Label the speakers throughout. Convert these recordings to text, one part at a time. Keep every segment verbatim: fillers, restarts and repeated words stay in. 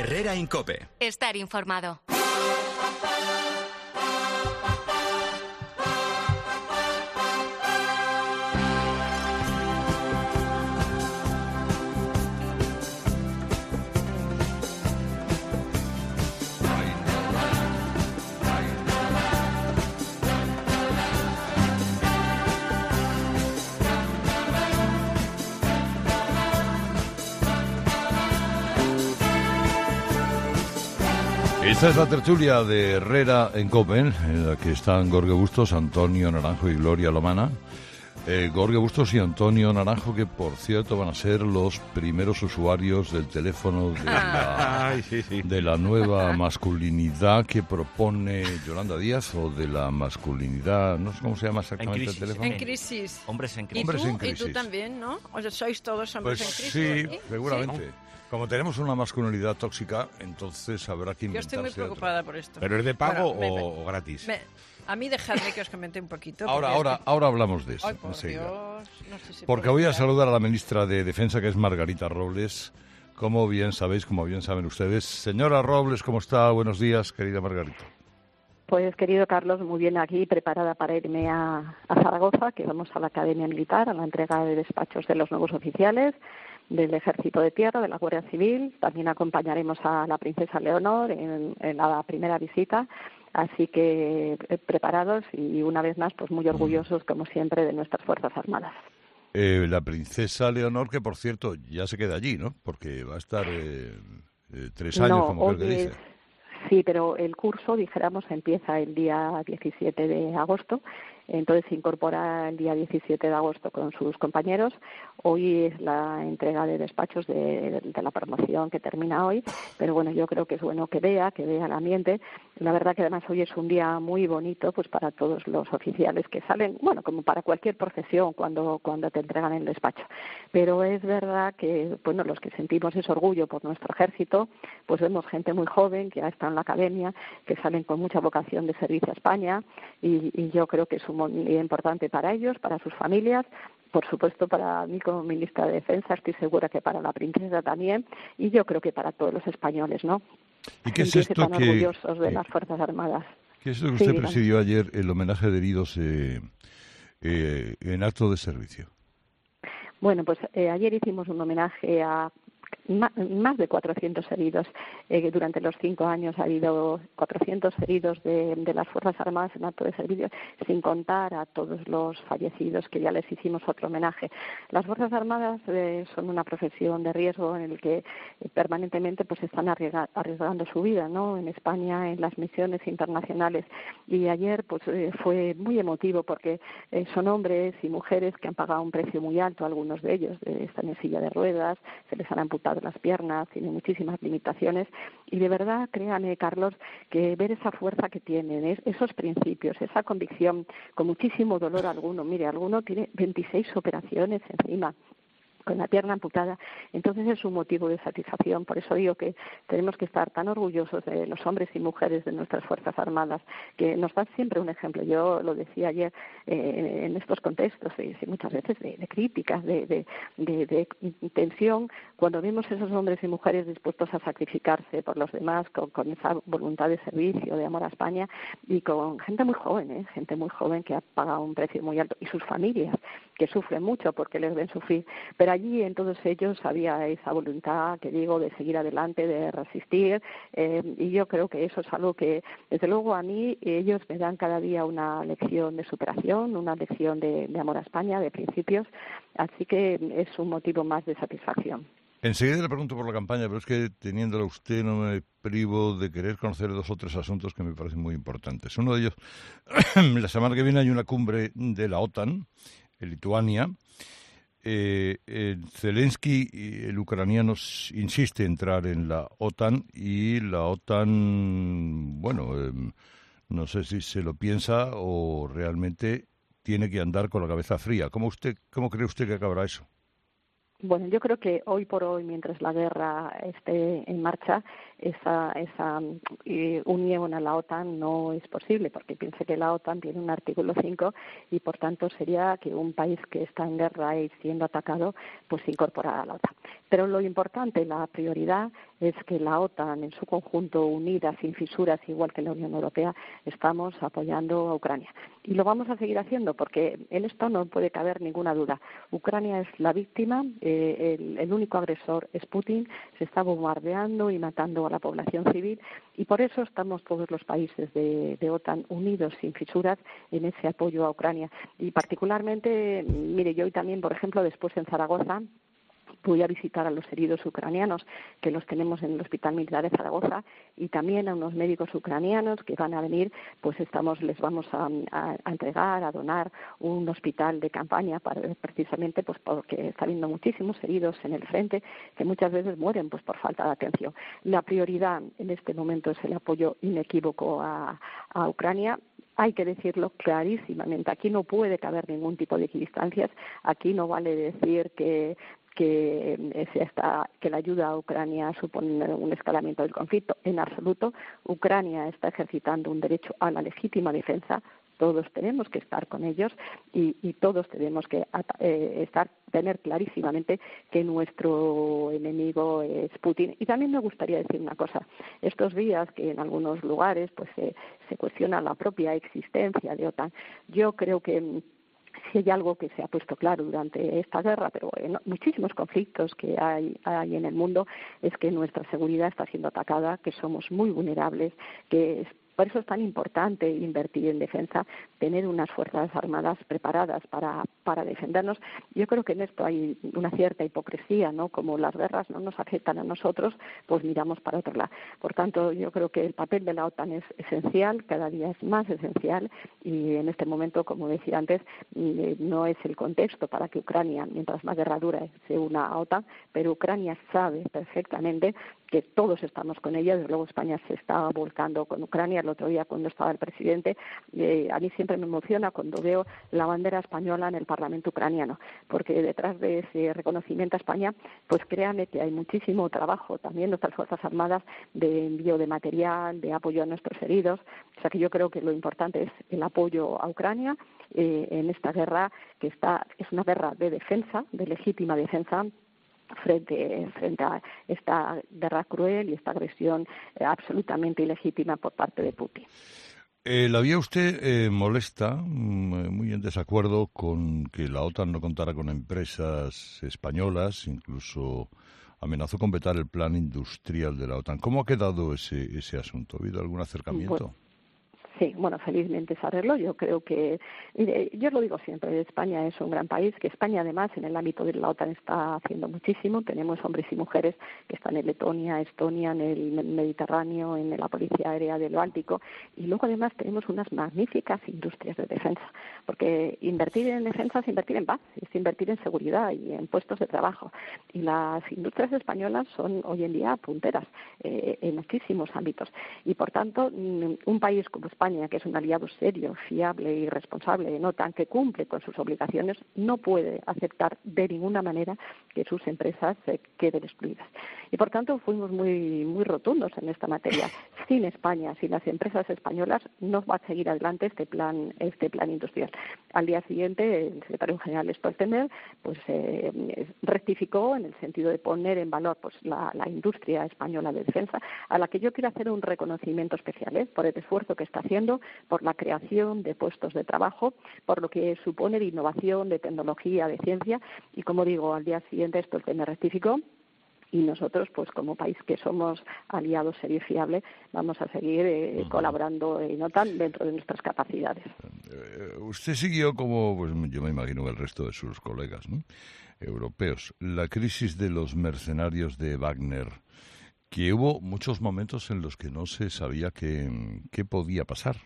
Speaker 1: Herrera en COPE.
Speaker 2: Estar informado.
Speaker 3: Esta es la tertulia de Herrera en COPE, en la que están Jorge Bustos, Antonio Naranjo y Gloria Lomana. Eh, Jorge Bustos y Antonio Naranjo, que por cierto van a ser los primeros usuarios del teléfono de la,
Speaker 4: Ay, sí, sí.
Speaker 3: de la nueva masculinidad que propone Yolanda Díaz, o de la masculinidad, no sé cómo se llama exactamente el teléfono.
Speaker 5: En crisis.
Speaker 4: Hombres en
Speaker 5: ¿Y
Speaker 4: crisis.
Speaker 3: Hombres
Speaker 5: tú?
Speaker 3: en crisis.
Speaker 5: ¿Y tú también, no? O sea, sois todos hombres
Speaker 3: Pues
Speaker 5: en
Speaker 3: sí,
Speaker 5: crisis.
Speaker 3: seguramente. Como tenemos una masculinidad tóxica, entonces habrá que
Speaker 5: Yo
Speaker 3: inventarse
Speaker 5: estoy muy
Speaker 3: otra.
Speaker 5: preocupada por esto.
Speaker 4: ¿Pero es de pago
Speaker 5: Bueno, me-
Speaker 4: o, o gratis?
Speaker 5: me- a mí dejadme que os comente un poquito.
Speaker 3: Ahora,
Speaker 5: porque
Speaker 3: ahora,
Speaker 5: es que-
Speaker 3: ahora hablamos de eso.
Speaker 5: Ay, por
Speaker 3: enseguida.
Speaker 5: Dios, no sé si
Speaker 3: Porque
Speaker 5: puedo
Speaker 3: voy a
Speaker 5: esperar.
Speaker 3: saludar a la ministra de Defensa, que es Margarita Robles. Como bien sabéis, como bien saben ustedes. Señora Robles, ¿cómo está? Buenos días, querida Margarita.
Speaker 6: Pues, querido Carlos, muy bien aquí, preparada para irme a, a Zaragoza, que vamos a la Academia Militar, a la entrega de despachos de los nuevos oficiales del Ejército de Tierra, de la Guardia Civil. También acompañaremos a la princesa Leonor en, en la primera visita. Así que eh, preparados y una vez más, pues muy orgullosos, como siempre, de nuestras Fuerzas Armadas.
Speaker 3: Eh, la princesa Leonor, que por cierto ya se queda allí, ¿no? Porque va a estar eh, eh, tres años,
Speaker 6: No,
Speaker 3: como creo que
Speaker 6: hoy
Speaker 3: dice.
Speaker 6: es- Sí, pero el curso, dijéramos, empieza el día diecisiete de agosto. Entonces se incorpora el día diecisiete de agosto con sus compañeros. Hoy es la entrega de despachos de, de la promoción que termina hoy, pero bueno, yo creo que es bueno que vea, que vea el ambiente. La verdad que además hoy es un día muy bonito pues para todos los oficiales que salen, bueno, como para cualquier profesión cuando, cuando te entregan el despacho. Pero es verdad que, bueno, los que sentimos ese orgullo por nuestro ejército, pues vemos gente muy joven que ha estado en la academia, que salen con mucha vocación de servicio a España, y, y yo creo que es un muy importante para ellos, para sus familias, por supuesto para mí como ministra de Defensa, estoy segura que para la princesa también, y yo creo que para todos los españoles, ¿no?
Speaker 3: ¿Y qué es
Speaker 6: Sentirse
Speaker 3: esto
Speaker 6: tan
Speaker 3: que,
Speaker 6: orgullosos de
Speaker 3: que-
Speaker 6: las Fuerzas Armadas.
Speaker 3: qué es esto que
Speaker 6: Sí,
Speaker 3: usted
Speaker 6: dígame.
Speaker 3: presidió ayer, el homenaje de heridos eh, eh, en acto de servicio?
Speaker 6: Bueno, pues eh, ayer hicimos un homenaje a ma- más de cuatrocientos heridos. Eh, durante los cinco años ha habido cuatrocientos heridos de, de las Fuerzas Armadas en acto de servicio, sin contar a todos los fallecidos, que ya les hicimos otro homenaje. Las Fuerzas Armadas eh, son una profesión de riesgo en el que eh, permanentemente pues están arriesga- arriesgando su vida, ¿no? En España, en las misiones internacionales. Y ayer pues eh, fue muy emotivo porque eh, son hombres y mujeres que han pagado un precio muy alto, algunos de ellos eh, están en silla de ruedas, se les han amputado las piernas, tienen muchísimas limitaciones, y de verdad, créame, Carlos, que ver esa fuerza que tienen, es- esos principios, esa convicción, con muchísimo dolor alguno, mire, alguno tiene veintiséis operaciones encima, con la pierna amputada, entonces es un motivo de satisfacción. Por eso digo que tenemos que estar tan orgullosos de los hombres y mujeres de nuestras Fuerzas Armadas, que nos dan siempre un ejemplo. Yo lo decía ayer eh, en estos contextos, eh, muchas veces de, de críticas, de, de, de, de tensión, cuando vemos esos hombres y mujeres dispuestos a sacrificarse por los demás, con, con esa voluntad de servicio, de amor a España, y con gente muy joven, ¿eh? gente muy joven que ha pagado un precio muy alto, y sus familias, que sufren mucho porque les ven sufrir. Pero allí en todos ellos había esa voluntad, que digo, de seguir adelante, de resistir, eh, y yo creo que eso es algo que, desde luego, a mí ellos me dan cada día una lección de superación, una lección de, de amor a España, de principios, así que es un motivo más de satisfacción.
Speaker 3: Enseguida le pregunto por la campaña, pero es que teniéndola a usted no me privo de querer conocer dos o tres asuntos que me parecen muy importantes. Uno de ellos, la semana que viene hay una cumbre de la OTAN en Lituania. Eh, eh, Zelensky, el ucraniano, insiste en entrar en la OTAN, y la OTAN, bueno, eh, no sé si se lo piensa o realmente tiene que andar con la cabeza fría. ¿Cómo usted, cómo cree usted que acabará eso?
Speaker 6: Bueno, yo creo que hoy por hoy, mientras la guerra esté en marcha, esa, esa eh, unión a la OTAN no es posible, porque piense que la OTAN tiene un artículo cinco y, por tanto, sería que un país que está en guerra y siendo atacado, pues se incorporara a la OTAN. Pero lo importante, la prioridad, es que la OTAN en su conjunto, unida, sin fisuras, igual que la Unión Europea, estamos apoyando a Ucrania. Y lo vamos a seguir haciendo porque en esto no puede caber ninguna duda. Ucrania es la víctima, eh, el, el único agresor es Putin, se está bombardeando y matando a la población civil y por eso estamos todos los países de, de OTAN unidos, sin fisuras, en ese apoyo a Ucrania. Y particularmente, mire, yo hoy también, por ejemplo, después en Zaragoza, voy a visitar a los heridos ucranianos que los tenemos en el Hospital Militar de Zaragoza y también a unos médicos ucranianos que van a venir, pues estamos les vamos a, a, a entregar, a donar un hospital de campaña para, precisamente pues porque está habiendo muchísimos heridos en el frente que muchas veces mueren pues por falta de atención. La prioridad en este momento es el apoyo inequívoco a, a Ucrania. Hay que decirlo clarísimamente, aquí no puede caber ningún tipo de equidistancias, aquí no vale decir que que está, que la ayuda a Ucrania supone un escalamiento del conflicto. En absoluto, Ucrania está ejercitando un derecho a la legítima defensa. Todos tenemos que estar con ellos y, y todos tenemos que eh, estar tener clarísimamente que nuestro enemigo es Putin. Y también me gustaría decir una cosa. Estos días que en algunos lugares pues eh, se cuestiona la propia existencia de OTAN, yo creo que si hay algo que se ha puesto claro durante esta guerra, pero en muchísimos conflictos que hay, hay en el mundo, es que nuestra seguridad está siendo atacada, que somos muy vulnerables, que es por eso es tan importante invertir en defensa, tener unas fuerzas armadas preparadas para, para defendernos. Yo creo que en esto hay una cierta hipocresía, ¿no? Como las guerras no nos afectan a nosotros, pues miramos para otro lado. Por tanto, yo creo que el papel de la OTAN es esencial, cada día es más esencial y en este momento, como decía antes, no es el contexto para que Ucrania, mientras más guerra dure, se una a OTAN, pero Ucrania sabe perfectamente que todos estamos con ella. Desde luego España se está volcando con Ucrania. El otro día cuando estaba el presidente, eh, a mí siempre me emociona cuando veo la bandera española en el Parlamento ucraniano, porque detrás de ese reconocimiento a España, pues créanme que hay muchísimo trabajo, también nuestras Fuerzas Armadas, de envío de material, de apoyo a nuestros heridos. O sea que yo creo que lo importante es el apoyo a Ucrania eh, en esta guerra, que está es una guerra de defensa, de legítima defensa, frente frente a esta guerra cruel y esta agresión eh, absolutamente ilegítima por parte de Putin.
Speaker 3: Eh, ¿La vía usted eh, molesta, muy en desacuerdo con que la OTAN no contara con empresas españolas, incluso amenazó con vetar el plan industrial de la OTAN? ¿Cómo ha quedado ese, ese asunto? ¿Ha habido algún acercamiento?
Speaker 6: Bueno. Sí, bueno, felizmente saberlo. Yo creo que, mire, yo lo digo siempre, España es un gran país, que España además en el ámbito de la OTAN está haciendo muchísimo. Tenemos hombres y mujeres que están en Letonia, Estonia, en el Mediterráneo, en la Policía Aérea del Báltico, y luego además tenemos unas magníficas industrias de defensa, porque invertir en defensa es invertir en paz, es invertir en seguridad y en puestos de trabajo. Y las industrias españolas son hoy en día punteras eh, en muchísimos ámbitos. Y por tanto, un país como España, que es un aliado serio, fiable y responsable en OTAN, que cumple con sus obligaciones, no puede aceptar de ninguna manera que sus empresas se queden excluidas. Y por tanto fuimos muy muy rotundos en esta materia. Sin España, sin las empresas españolas, no va a seguir adelante este plan este plan industrial. Al día siguiente, el secretario general Stoltenberg pues eh, rectificó en el sentido de poner en valor pues la, la industria española de defensa, a la que yo quiero hacer un reconocimiento especial ¿eh? por el esfuerzo que está haciendo, por la creación de puestos de trabajo, por lo que supone de innovación, de tecnología, de ciencia, y como digo, al día siguiente esto me rectificó. Y nosotros, pues como país que somos aliados serio y fiable, vamos a seguir eh, uh-huh. colaborando en OTAN dentro de nuestras capacidades.
Speaker 3: Uh, usted siguió, como pues yo me imagino el resto de sus colegas, ¿no?, europeos, la crisis de los mercenarios de Wagner, que hubo muchos momentos en los que no se sabía qué, qué podía pasar.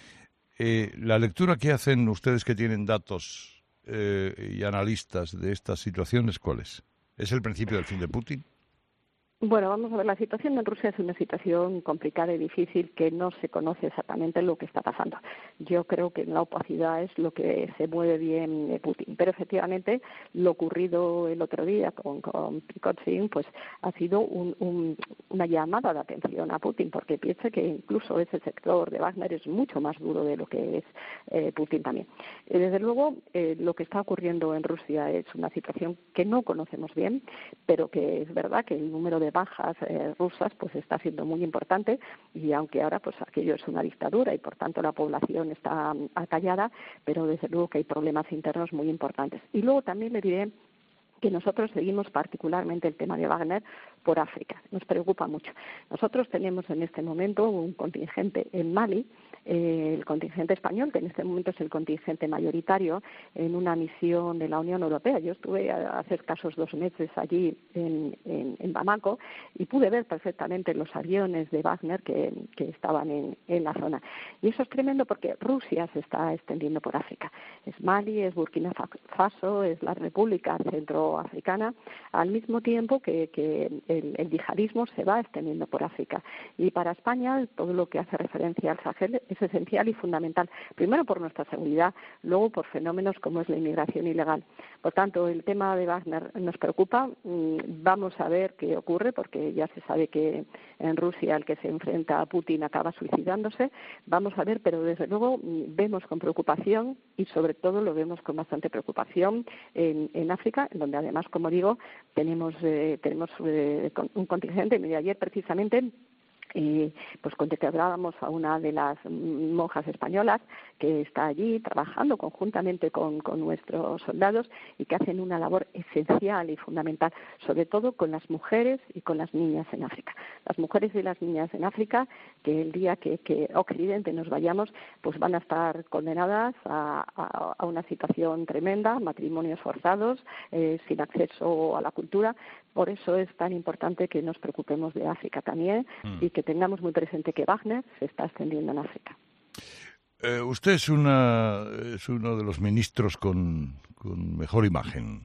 Speaker 3: Eh, la lectura que hacen ustedes que tienen datos eh, y analistas de estas situaciones, ¿cuál es? ¿Es el principio del fin de Putin?
Speaker 6: Bueno, vamos a ver, la situación en Rusia es una situación complicada y difícil que no se conoce exactamente lo que está pasando. Yo creo que en la opacidad es lo que se mueve bien de Putin, pero efectivamente lo ocurrido el otro día con, con Prigozhin pues ha sido un, un, una llamada de atención a Putin, porque piensa que incluso ese sector de Wagner es mucho más duro de lo que es eh, Putin también. Eh, desde luego, eh, lo que está ocurriendo en Rusia es una situación que no conocemos bien, pero que es verdad que el número de bajas eh, rusas pues está siendo muy importante, y aunque ahora pues aquello es una dictadura y por tanto la población está um, acallada, pero desde luego que hay problemas internos muy importantes. Y luego también le diré que nosotros seguimos particularmente el tema de Wagner por África. Nos preocupa mucho. Nosotros tenemos en este momento un contingente en Mali, eh, el contingente español, que en este momento es el contingente mayoritario en una misión de la Unión Europea. Yo estuve hace escasos dos meses allí en, en, en Bamako y pude ver perfectamente los aviones de Wagner que, que estaban en, en la zona. Y eso es tremendo porque Rusia se está extendiendo por África. Es Mali, es Burkina Faso, es la República Centroafricana, al mismo tiempo que, que el, el yihadismo se va extendiendo por África. Y para España todo lo que hace referencia al Sahel es esencial y fundamental, primero por nuestra seguridad, luego por fenómenos como es la inmigración ilegal. Por tanto, el tema de Wagner nos preocupa. Vamos a ver qué ocurre, porque ya se sabe que en Rusia el que se enfrenta a Putin acaba suicidándose. Vamos a ver, pero desde luego vemos con preocupación, y sobre todo lo vemos con bastante preocupación en, en África, donde además, como digo, tenemos, eh, tenemos eh, un contingente. Mire, ayer precisamente y pues contemplábamos a una de las monjas españolas que está allí trabajando conjuntamente con, con nuestros soldados y que hacen una labor esencial y fundamental, sobre todo con las mujeres y con las niñas en África. Las mujeres y las niñas en África, que el día que, que Occidente nos vayamos, pues van a estar condenadas a, a, a una situación tremenda, matrimonios forzados, eh, sin acceso a la cultura. Por eso es tan importante que nos preocupemos de África también mm. y que tengamos muy presente que Wagner se está extendiendo en África.
Speaker 3: Eh, usted es, una, es uno de los ministros con, con mejor imagen.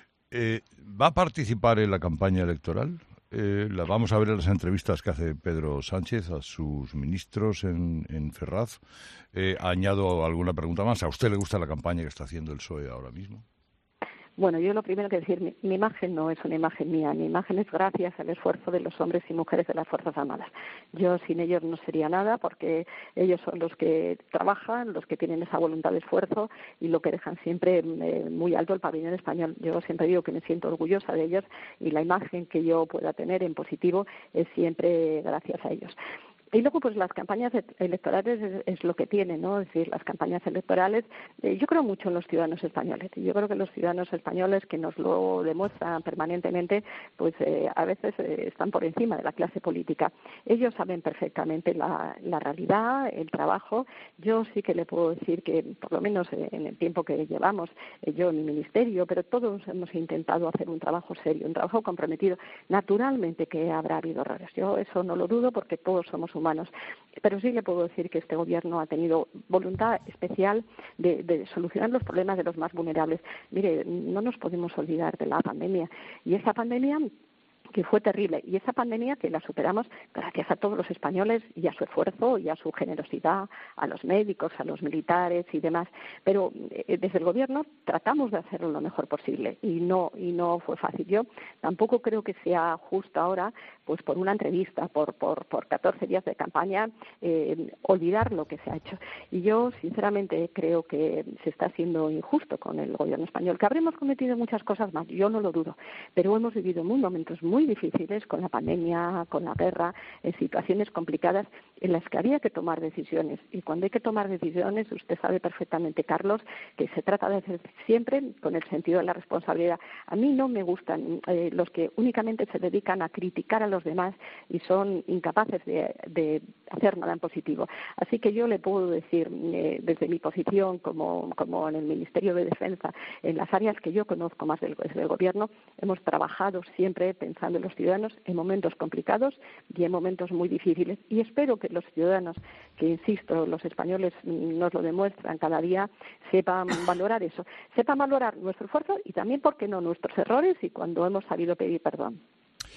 Speaker 3: Eh, ¿Va a participar en la campaña electoral? Eh, la vamos a ver en las entrevistas que hace Pedro Sánchez a sus ministros en, en Ferraz. Eh, añado alguna pregunta más. ¿A usted le gusta la campaña que está haciendo el P S O E ahora mismo?
Speaker 6: Bueno, yo lo primero que decir, mi, mi imagen no es una imagen mía, mi imagen es gracias al esfuerzo de los hombres y mujeres de las Fuerzas Armadas. Yo sin ellos no sería nada, porque ellos son los que trabajan, los que tienen esa voluntad de esfuerzo y lo que dejan siempre eh, muy alto el pabellón español. Yo siempre digo que me siento orgullosa de ellos y la imagen que yo pueda tener en positivo es siempre gracias a ellos. Y luego, pues las campañas electorales es, es lo que tienen, ¿no? Es decir, las campañas electorales, eh, yo creo mucho en los ciudadanos españoles. Y yo creo que los ciudadanos españoles, que nos lo demuestran permanentemente, pues eh, a veces eh, están por encima de la clase política. Ellos saben perfectamente la, la realidad, el trabajo. Yo sí que le puedo decir que, por lo menos eh, en el tiempo que llevamos, eh, yo en mi ministerio, pero todos hemos intentado hacer un trabajo serio, un trabajo comprometido. Naturalmente que habrá habido errores. Yo eso no lo dudo, porque todos somos humanos, pero sí le puedo decir que este gobierno ha tenido voluntad especial de, de solucionar los problemas de los más vulnerables. Mire, no nos podemos olvidar de la pandemia, y esa pandemia que fue terrible, y esa pandemia que la superamos gracias a todos los españoles y a su esfuerzo y a su generosidad, a los médicos, a los militares y demás, pero eh, desde el gobierno tratamos de hacerlo lo mejor posible y no y no fue fácil. Yo tampoco creo que sea justo ahora, pues por una entrevista, por por, por catorce días de campaña, eh, olvidar lo que se ha hecho. Y yo sinceramente creo que se está siendo injusto con el gobierno español, que habremos cometido muchas cosas más, yo no lo dudo, pero hemos vivido muy momentos muy muy difíciles, con la pandemia, con la guerra, en situaciones complicadas en las que había que tomar decisiones. Y cuando hay que tomar decisiones, usted sabe perfectamente, Carlos, que se trata de hacer siempre con el sentido de la responsabilidad. A mí no me gustan eh, los que únicamente se dedican a criticar a los demás y son incapaces de, de hacer nada en positivo. Así que yo le puedo decir, eh, desde mi posición como, como en el Ministerio de Defensa, en las áreas que yo conozco más del, del Gobierno, hemos trabajado siempre pensando en los ciudadanos en momentos complicados y en momentos muy difíciles, y espero que los ciudadanos, que insisto, los españoles nos lo demuestran cada día, sepan valorar eso, sepan valorar nuestro esfuerzo y también, ¿por qué no?, nuestros errores y cuando hemos sabido pedir perdón.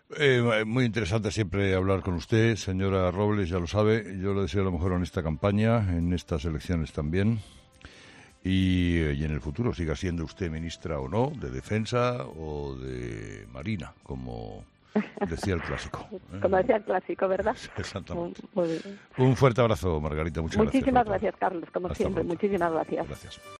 Speaker 3: Eh, muy interesante siempre hablar con usted, señora Robles, ya lo sabe. Yo le deseo lo mejor en esta campaña, en estas elecciones también. Y, y en el futuro siga siendo usted ministra o no, de Defensa o de Marina, como decía el clásico. ¿eh?
Speaker 6: Como decía el clásico, ¿verdad?
Speaker 3: Exactamente.
Speaker 6: Muy bien.
Speaker 3: Un fuerte abrazo, Margarita. Muchas
Speaker 6: Muchísimas
Speaker 3: gracias.
Speaker 6: gracias, Carlos, como
Speaker 3: Hasta
Speaker 6: siempre.
Speaker 3: pronto.
Speaker 6: Muchísimas gracias.
Speaker 3: Gracias.